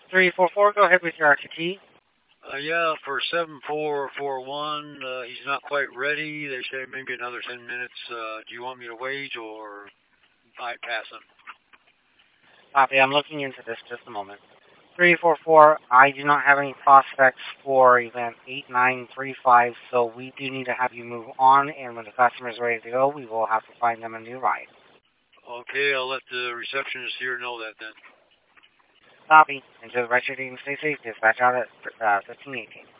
344, go ahead with your RTT. Yeah, for 7441, he's not quite ready. They say maybe another 10 minutes. Do you want me to wait or bypass him? Copy, I'm looking into this just a moment. 344, I do not have any prospects for event 8935, so we do need to have you move on, and when the customer is ready to go, we will have to find them a new ride. Okay, I'll let the receptionist here know that then. Copy. Until the rest of your team stay safe, dispatch out at 1518.